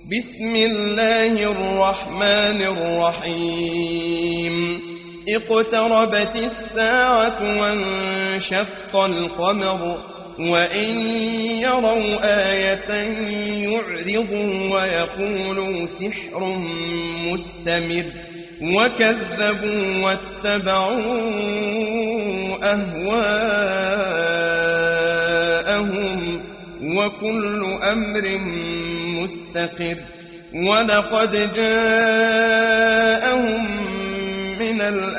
بسم الله الرحمن الرحيم اقتربت الساعة وانشق القمر وإن يروا آية يعرضوا ويقولوا سحر مستمر وكذبوا واتبعوا أهواءهم وكل أمر مستقر ولقد جاءهم من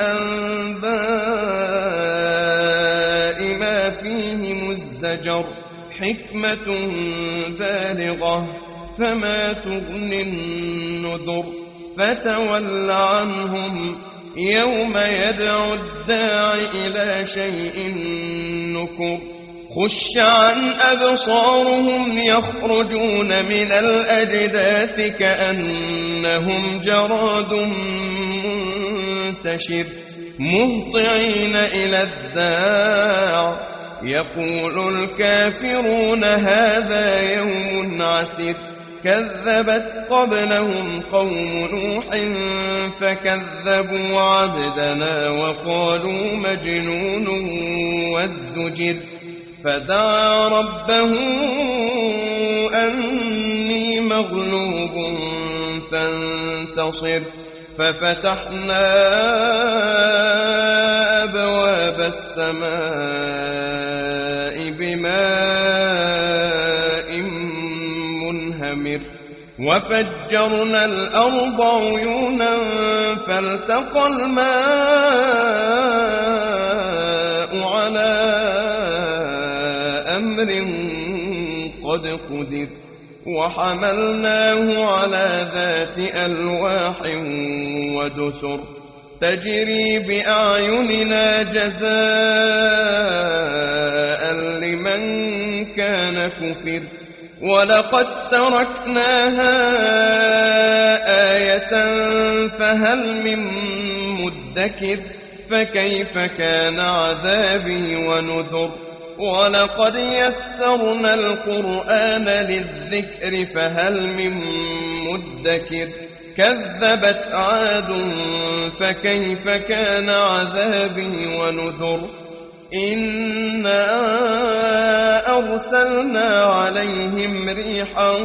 الأنباء ما فيه مزدجر حكمة بالغة فما تغني النذر فتول عنهم يوم يدعو الداع إلى شيء نكر خش عن أبصارهم يخرجون من الأجداث كأنهم جراد منتشر مهطعين إلى الداع يقول الكافرون هذا يوم عسر كذبت قبلهم قوم نوح فكذبوا عبدنا وقالوا مجنون وازدجر فدعا ربه أني مغلوب فانتصر ففتحنا أبواب السماء بماء منهمر وفجرنا الأرض عيونا فالتقى الماء على أمر قد قدر وحملناه على ذات ألواح ودسر تجري بأعيننا جزاء لمن كان كفر ولقد تركناها آية فهل من مدكر فكيف كان عذابي ونذر ولقد يسرنا القرآن للذكر فهل من مدكر كذبت عاد فكيف كان عذابي ونذر إنا أرسلنا عليهم ريحا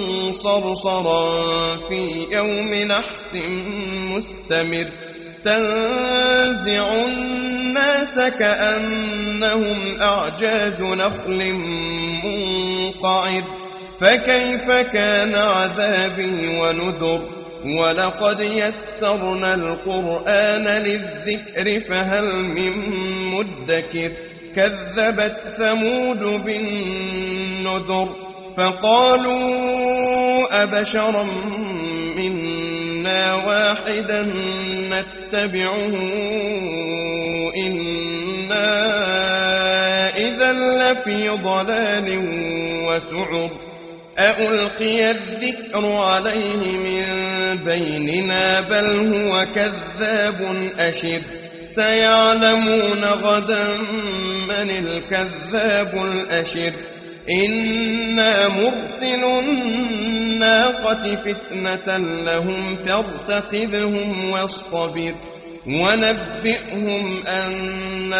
صرصرا في يوم نحس مستمر تنزع الناس كأنهم أعجاز نخل منقعر فكيف كان عذابي ونذر ولقد يسرنا القرآن للذكر فهل من مدكر كذبت ثمود بالنذر فقالوا أبشرا منا واحدا نتبعه إنا إذا لفي ضلال وسعر أألقي الذكر عليه من بيننا بل هو كذاب أشر سيعلمون غدا من الكذاب الأشر إنا مرسل الناقة فتنة لهم فارتقبهم واصطبر ونبئهم أن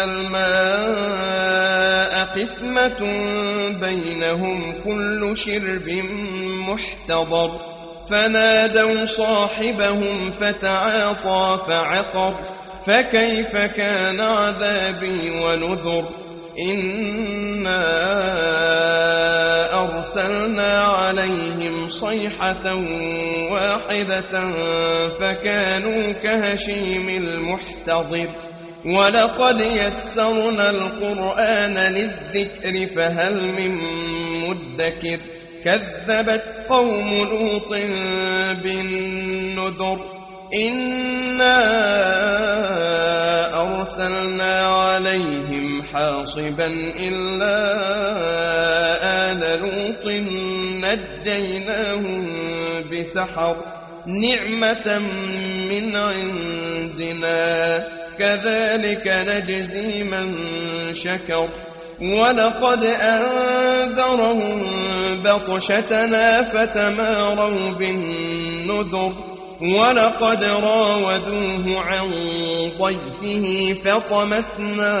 الماء قسمة بينهم كل شرب محتضر فنادوا صاحبهم فتعاطى فعقر فكيف كان عذابي ونذر إنا أرسلنا عليهم صيحة واحدة فكانوا كهشيم المحتضر ولقد يسرنا القرآن للذكر فهل من مدكر كذبت قوم لوط بالنذر إنا أرسلنا عليهم حاصبا إلا آل لوط نجيناهم بسحر نعمة من عندنا كذلك نجزي من شكر ولقد أنذرهم بطشتنا فتماروا بالنذر ولقد راودوه عن ضيفه فطمسنا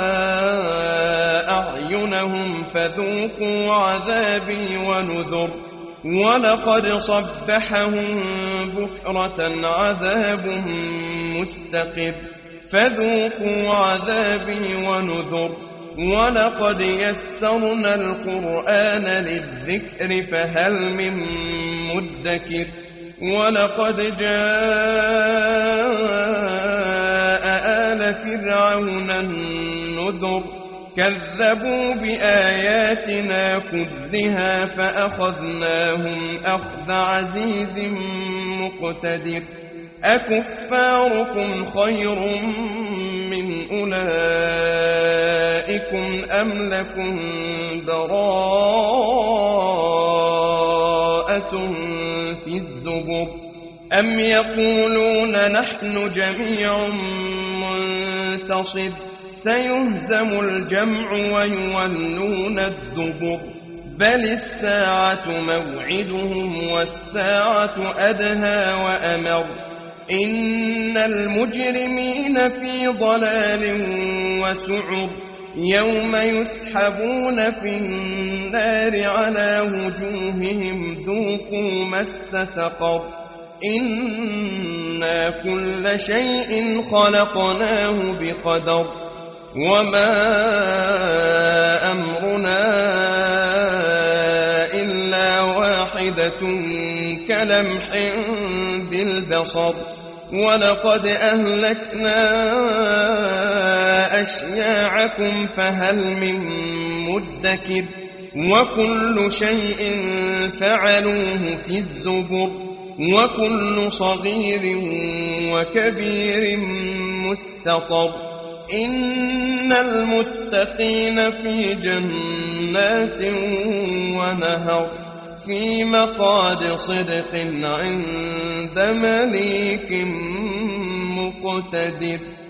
أعينهم فذوقوا عذابي ونذر ولقد صبحهم بكرة عذاب مستقر فذوقوا عذابي ونذر ولقد يسرنا القرآن للذكر فهل من مدكر ولقد جاء آل فرعون النذر كذبوا بآياتنا كلها فأخذناهم أخذ عزيز مقتدر أكفاركم خير من أولئكم أم لكم براءة في الزبر أم يقولون نحن جميع منتصر سيهزم الجمع ويولون الدبر بل الساعة موعدهم والساعة أدهى وأمر إن المجرمين في ضلال وسعر يوم يسحبون في النار على وجوههم ذوقوا مس سقر إنا كل شيء خلقناه بقدر وما أمرنا إلا واحدة كلمح بالبصر ولقد أهلكنا أشياعكم فهل من مدكر وكل شيء فعلوه في الزبر وكل صغير وكبير مستطر إن المتقين في جنات ونهر في مقعد صدق عند مليك مقتدر.